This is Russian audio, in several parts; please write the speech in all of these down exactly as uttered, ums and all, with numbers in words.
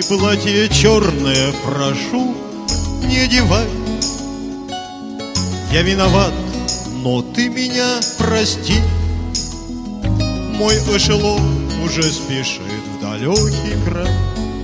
И платье черное, прошу, не одевай. Я виноват, но ты меня прости. Мой эшелон уже спешит в далекий край.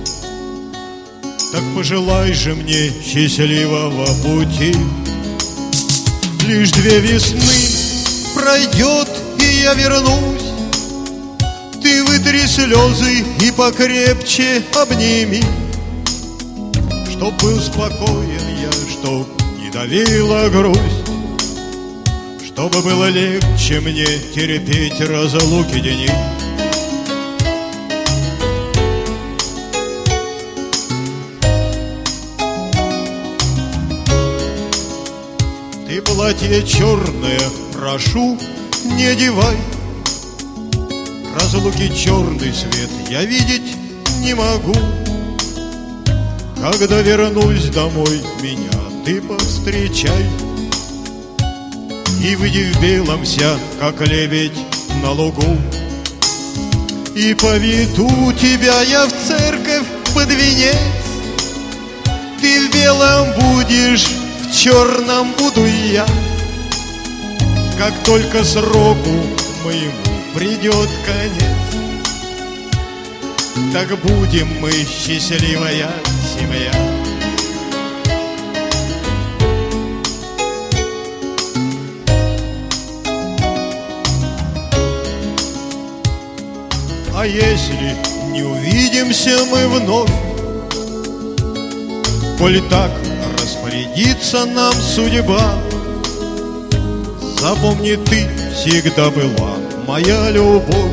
Так пожелай же мне счастливого пути. Лишь две весны пройдет, и я вернусь. Ты вытри слезы и покрепче обними, чтоб был спокоен я, чтоб не давила грусть, чтобы было легче мне терпеть разлуки дни. Ты платье черное, прошу, не одевай. Разлуки черный свет я видеть не могу. Когда вернусь домой, меня ты повстречай. И выйди в белом вся, как лебедь на лугу. И поведу тебя я в церковь под венец. Ты в белом будешь, в черном буду я. Как только сроку моему придет конец, так будем мы счастливая семья. А если не увидимся мы вновь, коль так распорядится нам судьба, запомни, ты всегда была моя любовь.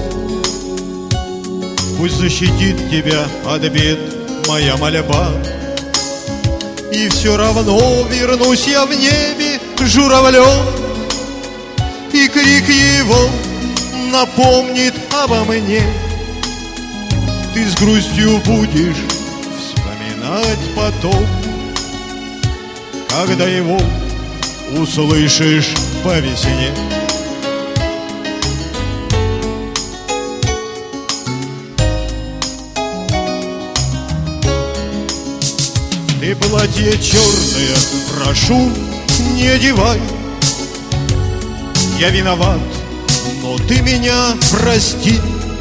Пусть защитит тебя от бед моя мольба. И все равно вернусь я в небе журавлем, и крик его напомнит обо мне. Ты с грустью будешь вспоминать потом, когда его услышишь по весне. Ты платье черное, прошу, не одевай. Я виноват, но ты меня прости.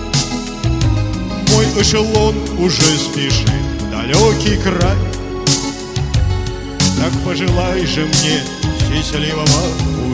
Мой эшелон уже спешит в далекий край. Так пожелай же мне счастливого